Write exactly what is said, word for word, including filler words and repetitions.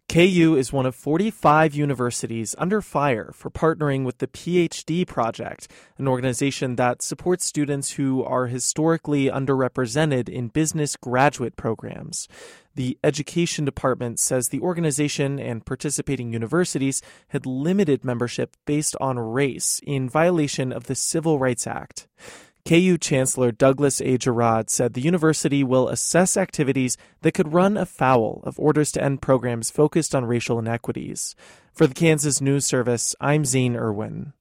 K U is one of forty-five universities under fire for partnering with the P H D Project, an organization that supports students who are historically underrepresented in business graduate programs. The Education Department says the organization and participating universities had limited membership based on race in violation of the Civil Rights Act. K U Chancellor Douglas A. Girod said the university will assess activities that could run afoul of orders to end programs focused on racial inequities. For the Kansas News Service, I'm Zane Irwin.